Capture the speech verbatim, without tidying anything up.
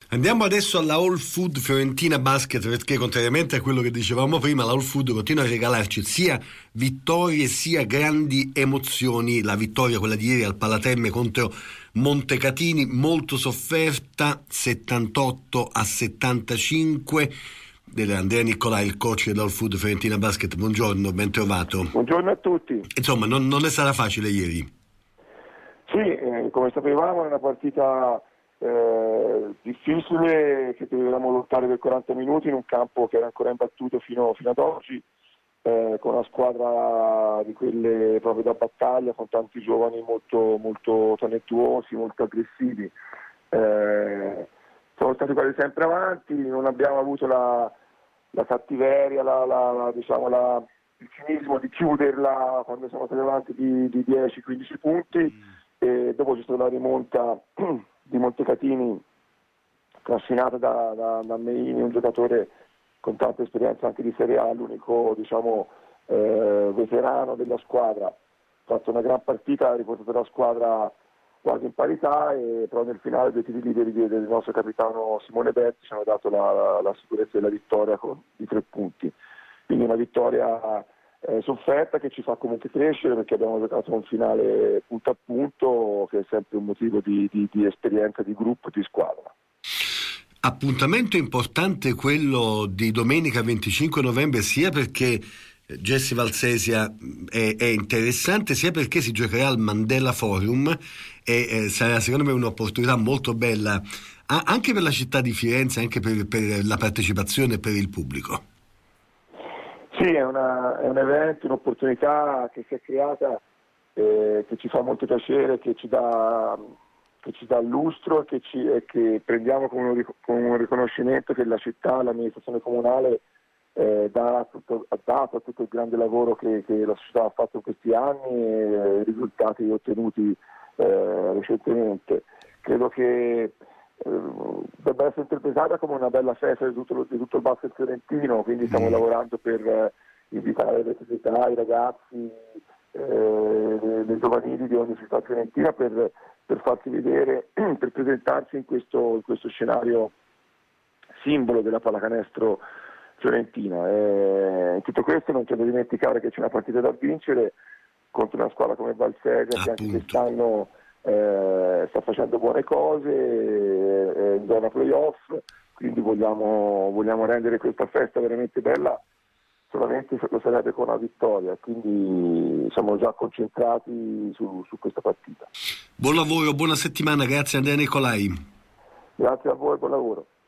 Andiamo adesso alla All Food Fiorentina Basket, perché contrariamente a quello che dicevamo prima, la All Food continua a regalarci sia vittorie sia grandi emozioni. La vittoria, quella di ieri al Palaterme contro Montecatini, molto sofferta, settantotto a settantacinque. Andrea Nicolai, il coach dell'All Food Fiorentina Basket, buongiorno, ben trovato. Buongiorno a tutti. Insomma, non, non è stata facile ieri. Sì, eh, come sapevamo è una partita eh, difficile, che dovevamo lottare per quaranta minuti in un campo che era ancora imbattuto fino, fino ad oggi, eh, con una squadra di quelle proprio da battaglia, con tanti giovani molto, molto talentuosi, molto aggressivi. Eh, siamo stati quasi sempre avanti, non abbiamo avuto la, la cattiveria, la, la, la, diciamo la, il cinismo di chiuderla quando siamo stati avanti di, di dieci quindici punti. E dopo c'è stata la rimonta di Montecatini, trascinata da, da, da Meini, un giocatore con tanta esperienza anche di Serie A, l'unico diciamo, eh, veterano della squadra. Ha fatto una gran partita, ha riportato la squadra quasi in parità, e però nel finale dei tiri liberi del nostro capitano Simone Berti ci hanno dato la, la, la sicurezza della vittoria con, di tre punti. Quindi una vittoria Eh, sofferta, che ci fa comunque crescere, perché abbiamo giocato un finale punto a punto, che è sempre un motivo di, di, di esperienza di gruppo, di squadra. Appuntamento importante quello di domenica venticinque novembre, sia perché Jesse Valsesia è, è interessante, sia perché si giocherà al Mandela Forum e eh, sarà secondo me un'opportunità molto bella a, anche per la città di Firenze, anche per, per la partecipazione e per il pubblico. Sì, è, una, è un evento, un'opportunità che si è creata, eh, che ci fa molto piacere, che ci dà, che ci dà lustro, che, ci, e che prendiamo come un, come un riconoscimento che la città, l'amministrazione comunale eh, dà tutto, ha dato a tutto il grande lavoro che, che la società ha fatto in questi anni e i risultati ottenuti eh, recentemente. Credo che debba essere interpretata come una bella festa di tutto, di tutto il basket fiorentino, quindi stiamo mm. lavorando per eh, invitare le società, i ragazzi, eh, le giovanili di ogni città fiorentina per, per farsi vedere, per presentarsi in questo, in questo scenario simbolo della pallacanestro fiorentina. E in tutto questo non c'è da dimenticare che c'è una partita da vincere contro una squadra come Valsesia, che anche quest'anno Eh, sta facendo buone cose, è in zona playoff, quindi vogliamo, vogliamo rendere questa festa veramente bella, solamente lo sarebbe con una vittoria, quindi siamo già concentrati su, su questa partita. Buon lavoro, buona settimana, grazie Andrea Nicolai. Grazie a voi, buon lavoro.